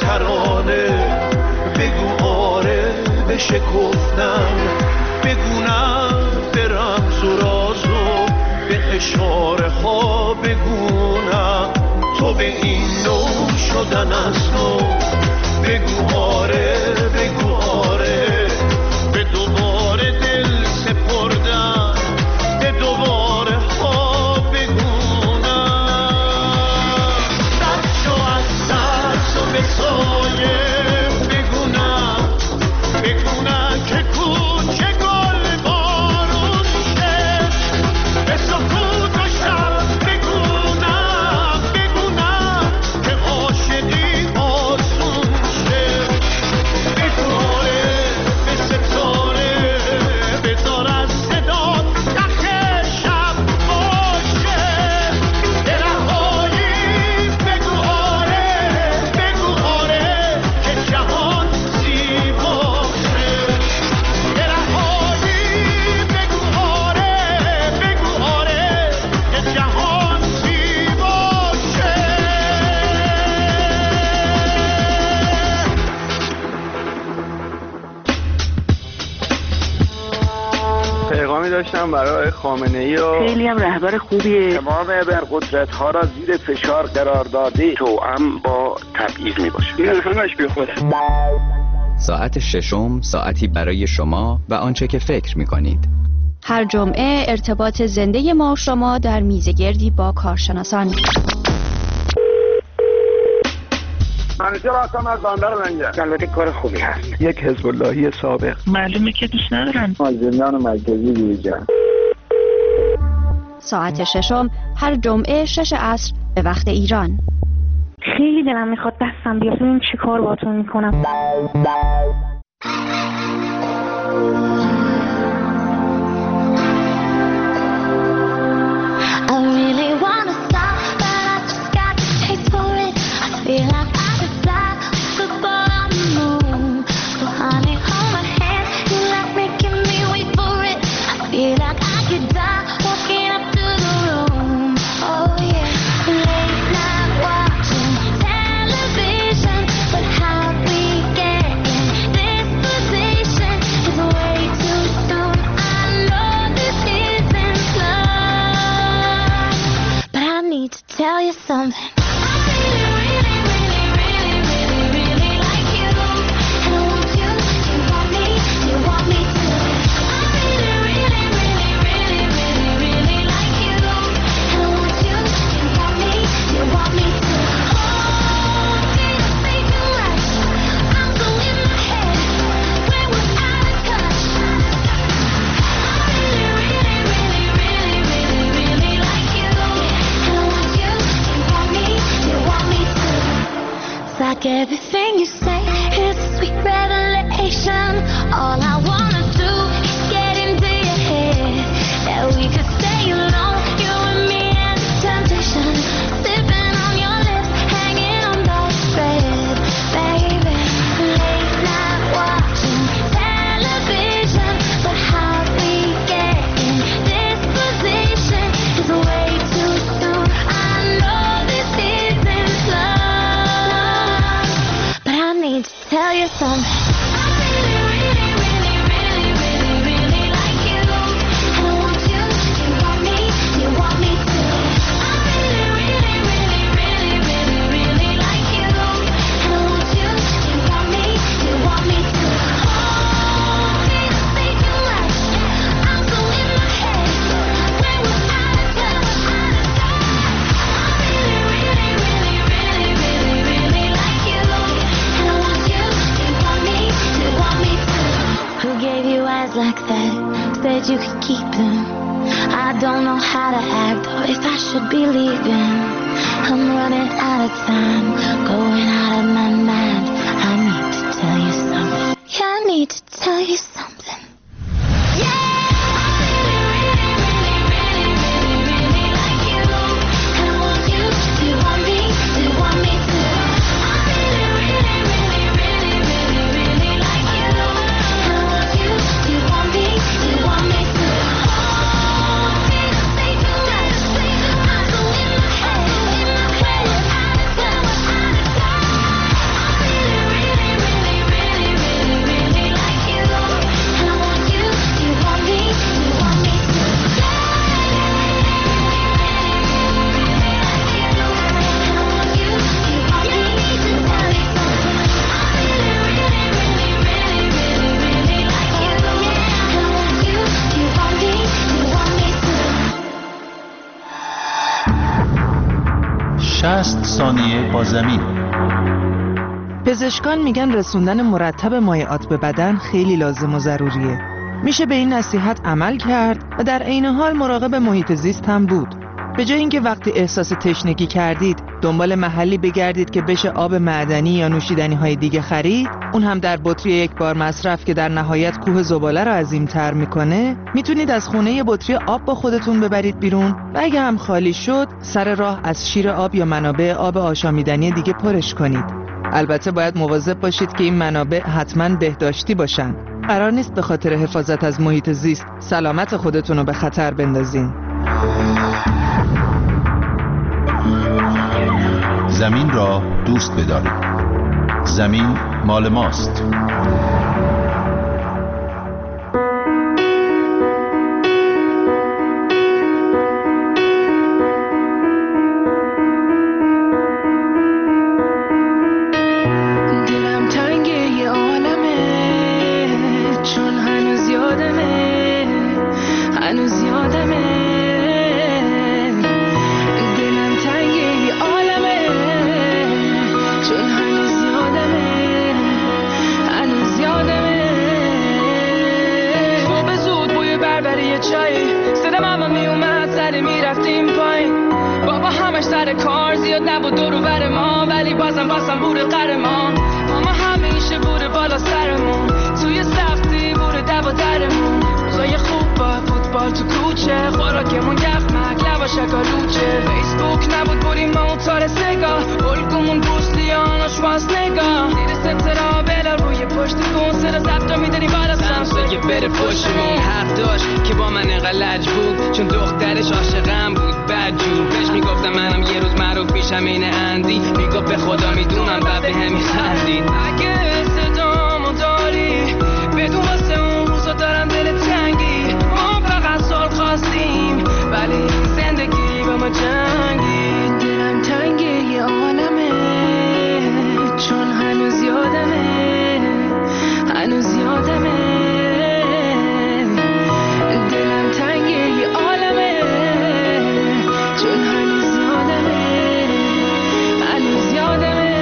ترانه، بگو آره بشکفتم، بگونم به رمز و راز و به اشاره ها بگونم تو به این نوع شدن از نو، بگو آره بگو آره به دوباره دل سپردم، به دوباره ها بگونم رد شو از ترس و به سایه، بگونم بگونم که کوچه گل بارون شه، به سکوت و شب بگونم بگونم که عاشقی آسون شه، بگو آره به ستاره بذار از صدا یخ شب باشه، برهایی بگو آره که جهان زیباشه، برهایی بگو آره که جهان زیباشه. پیغامی داشتم برای خامنه‌ای و خیلی هم رهبر خوبیه. تمام ابرقدرت‌ها را زیر فشار قرار داده، توأم با تبعیض میباشه. این همش بیخوده. ساعت ششم، ساعتی برای شما و آنچه که فکر می‌کنید. هر جمعه ارتباط زنده ما و شما در میزگردی با کارشناسان. منیجر هستم از بندر لنگر. البته کار خوبی هست. یک حزب اللهی سابق. معلومه که دوست ندارن. زندان مرکزی دیجا. ساعت ششم هر جمعه 6 عصر به وقت ایران. خیلی دلم میخواد دستم بیاد ببینم چی کار باهاتون میکنم. Tell you something. Like everything you say is a sweet revelation. All I wanna do is get into your head, that we could stay alone, you and me and the temptation, sipping on your lips, hanging on by a thread, baby. Late night watching television, but how we get in this position is way too soon. I know this isn't love, but I need to tell you something. I really like you, and I want you, you want me too. I really like you, and I want you, you want me too. Oh, please say too much, I'm so in my head, when we're out of touch, I really like you, and I want you, you want me too. Who gave you eyes like that? Said you could keep them. I don't know how to act or if I should be leaving. I'm running out of time, going out of my mind. I need to tell you something. Yeah, I need to tell you something. Yeah! Really like you, and I want you, you want me too. I really like you, and I want you, you want me too. Oh, please say too much, I'm so in my head, when we're out of touch, I ثانیه با زمین. پزشکان میگن رسوندن مرتب مایعات به بدن خیلی لازم و ضروریه. میشه به این نصیحت عمل کرد و در عین حال مراقب محیط زیست هم بود. به جای اینکه وقتی احساس تشنگی کردید دنبال محلی بگردید که بشه آب معدنی یا نوشیدنی های دیگه خرید، اون هم در بطری یک بار مصرف که در نهایت کوه زباله رو عظیم‌تر میکنه، میتونید از خونه یه بطری آب با خودتون ببرید بیرون و اگه هم خالی شد سر راه از شیر آب یا منابع آب آشامیدنی دیگه پرش کنید. البته باید مواظب باشید که این منابع حتما بهداشتی باشن. قرار نیست به خاطر حفاظت از محیط زیست سلامت خودتون رو به خطر بندازین. زمین را دوست بدارید. زمین مال ماست. دلم تنگ یه عالمه، چون هنوز یادمه، هنوز یادمه. دلم تنگ یه عالمه، چون هنوز یادمه، هنوز یادمه. صبح زود بوی بربری چای، صدا ماما میومد سری میرفتیم پایین. بابا همش سر کار زیاد نبود دور و بر ما، ولی بازم بود قهر ما. ماما همیشه بوده بالا سرمون، توی سختی بوده دب و درمون. روزای خوب با فوتبال تو کوچه، خوراکمون یخمک لبا شکالوچه. فیسبوک نبود بودیم موتار سگاه، الگومون بوسلیان آشپاس نگاه. زیر سترا بلا روی پشت کن، صدا ضبطا میدنی بالا سمسایه بره پشتمون. حق داشت که با من اینقدر لج بود، چون دخترش عاشقم بود بدجور. بهش میگفتم منم یه روز معروف میشم این اندی، میگفت به خدا میدونم بعد به هم میخندید. اگه صدامو داری بدون واسه اون روزا دارم دل تنگی. ما فقط سال خواستیم ولی این زندگی با ما جنگید. دلم تنگه یه عالمه، چون هنوز یادمه، هنوز یادمه. دلم تنگه یه عالمه، چون هنوز یادمه، هنوز یادمه.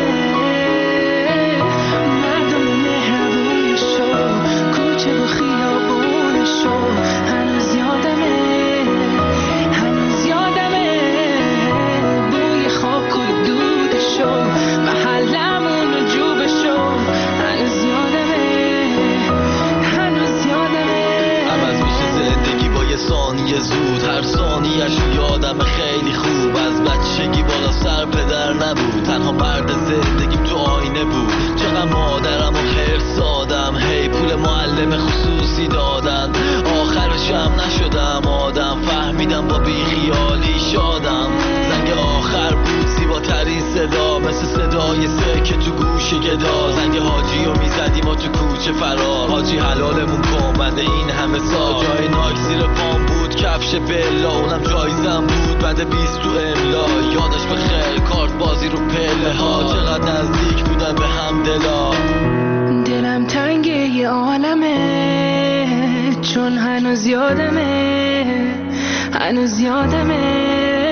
مردم مهربونشو، کوچه و خیابونشو، هنوز یادمه، هنوز یادمه. بوی خاک و دودشو، محلمون و جوبشو، هنوز یادمه، هنوز یادمه. عوض میشه زندگی با یه ثانیه زود، هر ثانیه‌اش یادم خیلی خوب. از بچگی بالا سر پدر نبود، تنها مرد زندگیم تو آینه بود. چقدر مادرم و حرص دادم، هی پول معلم خصوصی دادن. آخرش هم نشدم آدم، فهمیدم با بیخیالی شادم. زنگ آخر بود زیباترین صدا، مثل صدای سکه تو گوش گدا. زنگ حاجی رو میزدیم و تو کوچه فرار، حاجی حلالمون کن بنده این همه سال. جای ناک زیر پام بود، کفش بلا اونم جایزم بود بعد 20 تو املا. یادش بخیر کارت بازی رو پله ها، چقدر نزدیک بودن به هم دلا. دلم تنگه یه عالمه، چون هنوز یادمه، هنوز یادمه.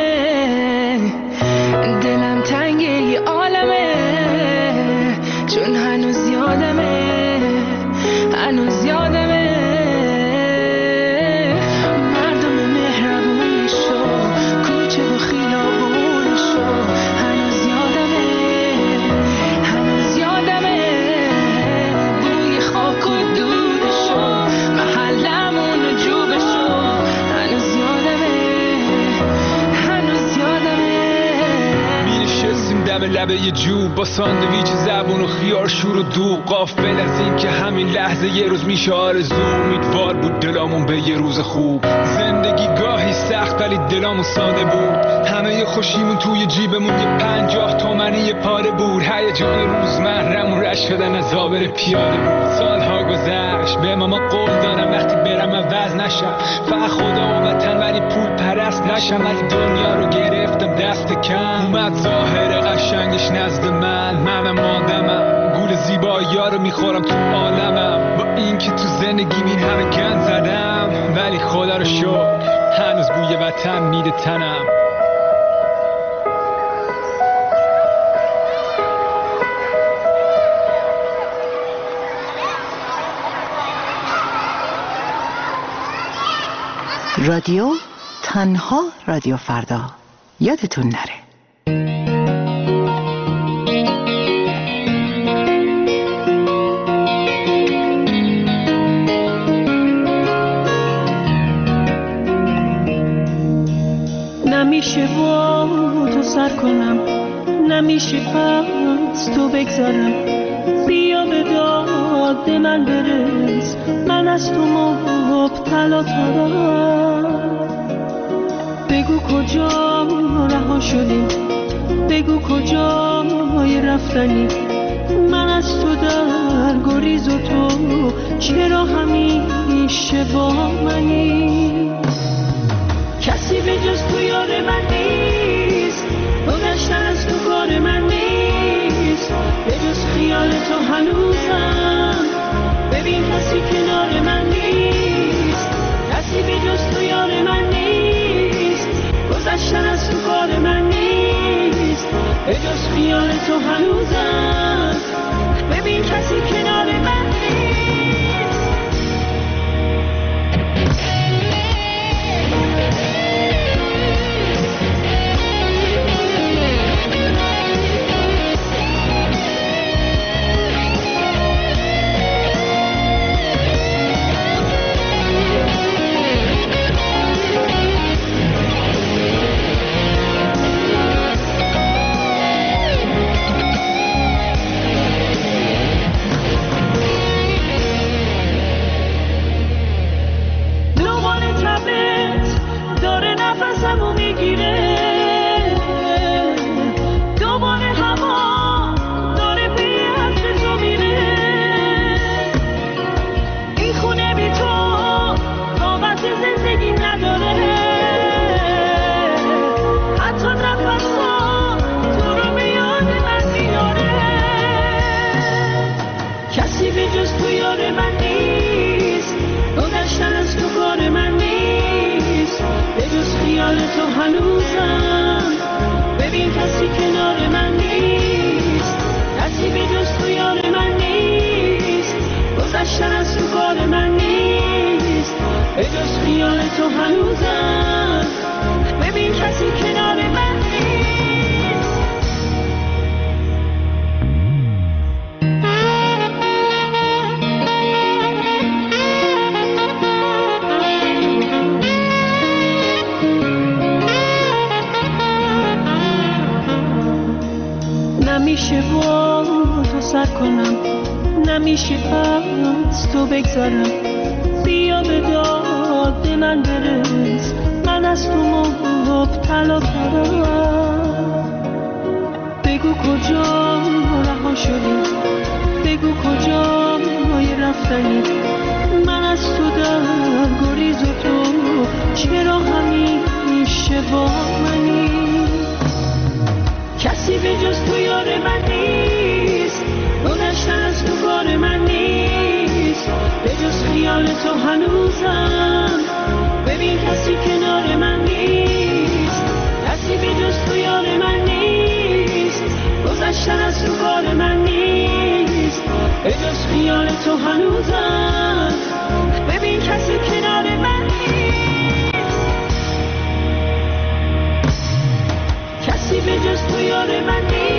دلم تنگه یه عالمه، چون هنوز یادمه، هنوز یادمه. مردم مهربونشو، کوچه و خیابونشو، هنوز یادمه، هنوز یادمه. بوی خاک و دودشو، محلمون و جوبشو، هنوز یادمه، هنوز یادمه. مینشستیم دم لبه یه جوب با ساندویچ زبون و خیار شور و دوغ. غافل از این که همین لحظه یه روز میشه آرزو. امیدوار بود دلامون به یه روز خوب. زندگی گاهی سخت ولی دلامون ساده بود. همه خوشیمون توی جیبمون یه 50 تومنی یه پاره بود. هیجان روزمرمون رشت شدن از آبر پیاده بود. سالها گذشت به ماما قول دارم وقتی برم عوض نشم. فقط خدا و وطن ولی پول پرست نشم. ولی دنیا رو گرفتم دست کم. اومد ظاهر قشنگش نزد منم آدمم. گول زیبایی‌ها رو میخورم تو عالمم. با این که تو زندگی این همه گند زدم ولی خدا رو شکر هنوز بوی وطن میده تنم. رادیو تنها رادیو فردا یادتون نره. نمیشه با تو سر کنم، نمیشه پس تو بگذارم، بیا به داد من برس، من از تو مبتلا ترم. بگو کجا رها شدیم، بگو کجای رفتنی، من از تو در گریز و تو چرا همیشه با منی؟ کسی به جز تو یار من نیست، گذشتن از تو کار من نیست، به جز خیال تو هنوزم، ببین کسی کنار من نیست، کسی به جز تو یار من نیست، گذشتن از تو کار من نیست، به جز خیال تو هنوزم، ببین کسی کنار من نیست. تو هنوزم، ببین کسی کنار من نیست، کسی به جز تو یار من نیست، گذشتن از تو کار من نیست، به جز خیال تو هنوزم، ببین کسی کنار من نیست. نمیشه با تو سر کنم، نمیشه پس تو بگذارم، بیا به داد من برس، من از تو مبتلا ترم. بگو کجا رها شدی، بگو کجای رفتنی، من از تو در گریز و تو چرا همیشه با منی؟ کسی به جز تو یار من نیست، گذشتن از تو کار من نیست، به جز خیال تو هنوزم، ببین کسی کنار من نیست، کسی به جز تو یار من نیست، گذشتن از تو کار من نیست، به جز خیال تو هنوزم، ببین کسی کنار من نیست، کسی به جز تو یار من نیست.